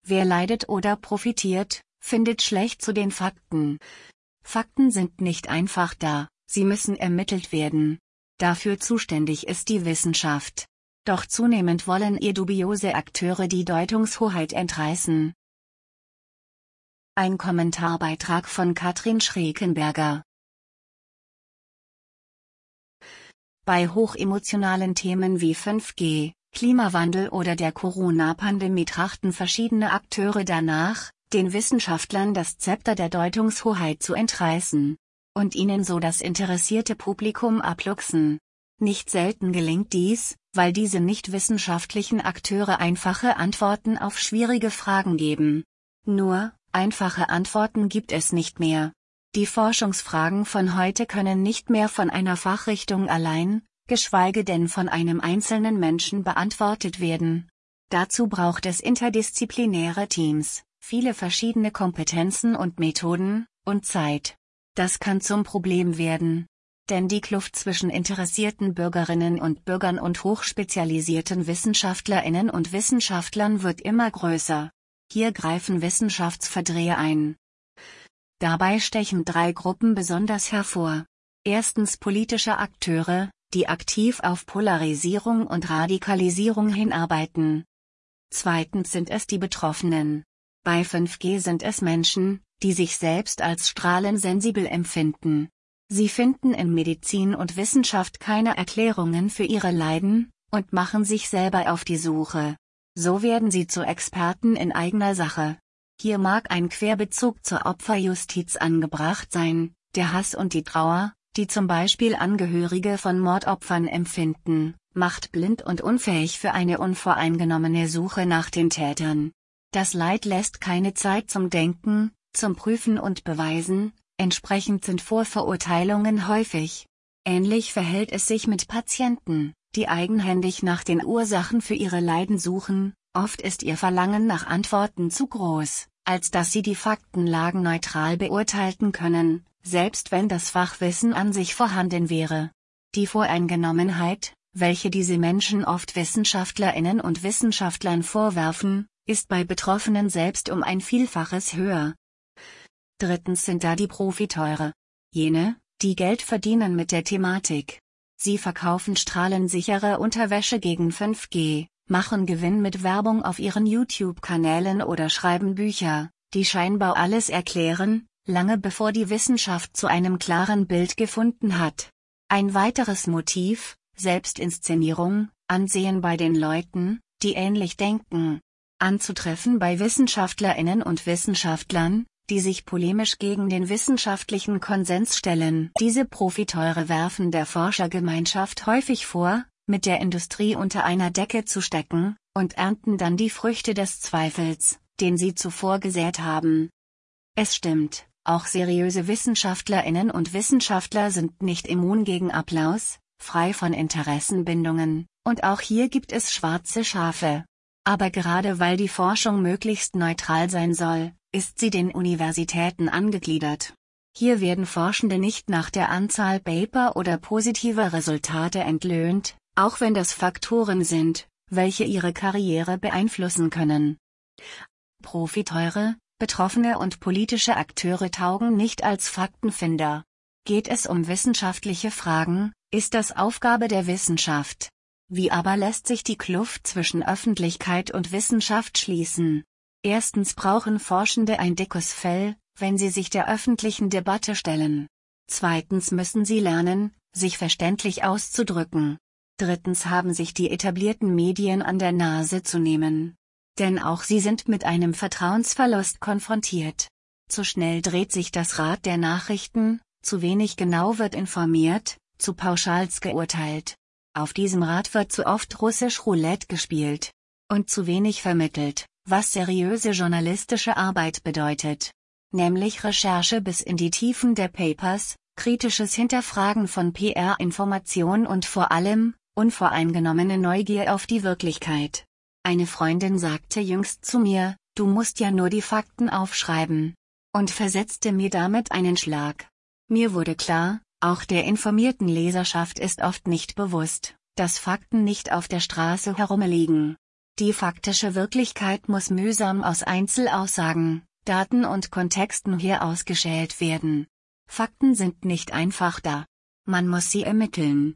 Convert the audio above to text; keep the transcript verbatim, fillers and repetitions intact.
Wer leidet oder profitiert, findet schlecht zu den Fakten. Fakten sind nicht einfach da, sie müssen ermittelt werden. Dafür zuständig ist die Wissenschaft. Doch zunehmend wollen ihr dubiose Akteure die Deutungshoheit entreißen. Ein Kommentarbeitrag von Katrin Schrekenberger. Bei hochemotionalen Themen wie fünf G, Klimawandel oder der Corona-Pandemie trachten verschiedene Akteure danach, den Wissenschaftlern das Zepter der Deutungshoheit zu entreißen und ihnen so das interessierte Publikum abluchsen. Nicht selten gelingt dies, weil diese nicht wissenschaftlichen Akteure einfache Antworten auf schwierige Fragen geben. Nur, einfache Antworten gibt es nicht mehr. Die Forschungsfragen von heute können nicht mehr von einer Fachrichtung allein, geschweige denn von einem einzelnen Menschen beantwortet werden. Dazu braucht es interdisziplinäre Teams, viele verschiedene Kompetenzen und Methoden, und Zeit. Das kann zum Problem werden. Denn die Kluft zwischen interessierten Bürgerinnen und Bürgern und hochspezialisierten Wissenschaftlerinnen und Wissenschaftlern wird immer größer. Hier greifen Wissenschaftsverdreher ein. Dabei stechen drei Gruppen besonders hervor. Erstens politische Akteure, die aktiv auf Polarisierung und Radikalisierung hinarbeiten. Zweitens sind es die Betroffenen. Bei fünf G sind es Menschen, die sich selbst als strahlensensibel empfinden. Sie finden in Medizin und Wissenschaft keine Erklärungen für ihre Leiden, und machen sich selber auf die Suche. So werden sie zu Experten in eigener Sache. Hier mag ein Querbezug zur Opferjustiz angebracht sein, der Hass und die Trauer, die zum Beispiel Angehörige von Mordopfern empfinden, macht blind und unfähig für eine unvoreingenommene Suche nach den Tätern. Das Leid lässt keine Zeit zum Denken, zum Prüfen und Beweisen, entsprechend sind Vorverurteilungen häufig. Ähnlich verhält es sich mit Patienten, die eigenhändig nach den Ursachen für ihre Leiden suchen. Oft ist ihr Verlangen nach Antworten zu groß, als dass sie die Faktenlagen neutral beurteilen können, selbst wenn das Fachwissen an sich vorhanden wäre. Die Voreingenommenheit, welche diese Menschen oft Wissenschaftlerinnen und Wissenschaftlern vorwerfen, ist bei Betroffenen selbst um ein Vielfaches höher. Drittens sind da die Profiteure. Jene, die Geld verdienen mit der Thematik. Sie verkaufen strahlensichere Unterwäsche gegen fünf G, machen Gewinn mit Werbung auf ihren YouTube-Kanälen oder schreiben Bücher, die scheinbar alles erklären, lange bevor die Wissenschaft zu einem klaren Bild gefunden hat. Ein weiteres Motiv, Selbstinszenierung, Ansehen bei den Leuten, die ähnlich denken. Anzutreffen bei WissenschaftlerInnen und Wissenschaftlern, die sich polemisch gegen den wissenschaftlichen Konsens stellen. Diese Profiteure werfen der Forschergemeinschaft häufig vor, mit der Industrie unter einer Decke zu stecken, und ernten dann die Früchte des Zweifels, den sie zuvor gesät haben. Es stimmt, auch seriöse WissenschaftlerInnen und Wissenschaftler sind nicht immun gegen Applaus, frei von Interessenbindungen, und auch hier gibt es schwarze Schafe. Aber gerade weil die Forschung möglichst neutral sein soll, ist sie den Universitäten angegliedert. Hier werden Forschende nicht nach der Anzahl Paper oder positiver Resultate entlöhnt, auch wenn das Faktoren sind, welche ihre Karriere beeinflussen können. Profiteure, Betroffene und politische Akteure taugen nicht als Faktenfinder. Geht es um wissenschaftliche Fragen, ist das Aufgabe der Wissenschaft. Wie aber lässt sich die Kluft zwischen Öffentlichkeit und Wissenschaft schließen? Erstens brauchen Forschende ein dickes Fell, wenn sie sich der öffentlichen Debatte stellen. Zweitens müssen sie lernen, sich verständlich auszudrücken. Drittens haben sich die etablierten Medien an der Nase zu nehmen. Denn auch sie sind mit einem Vertrauensverlust konfrontiert. Zu schnell dreht sich das Rad der Nachrichten, zu wenig genau wird informiert, zu pauschals geurteilt. Auf diesem Rad wird zu oft russisch Roulette gespielt. Und zu wenig vermittelt, was seriöse journalistische Arbeit bedeutet. Nämlich Recherche bis in die Tiefen der Papers, kritisches Hinterfragen von P R-Information und vor allem, unvoreingenommene Neugier auf die Wirklichkeit. Eine Freundin sagte jüngst zu mir, du musst ja nur die Fakten aufschreiben. Und versetzte mir damit einen Schlag. Mir wurde klar, auch der informierten Leserschaft ist oft nicht bewusst, dass Fakten nicht auf der Straße herumliegen. Die faktische Wirklichkeit muss mühsam aus Einzelaussagen, Daten und Kontexten herausgeschält werden. Fakten sind nicht einfach da. Man muss sie ermitteln.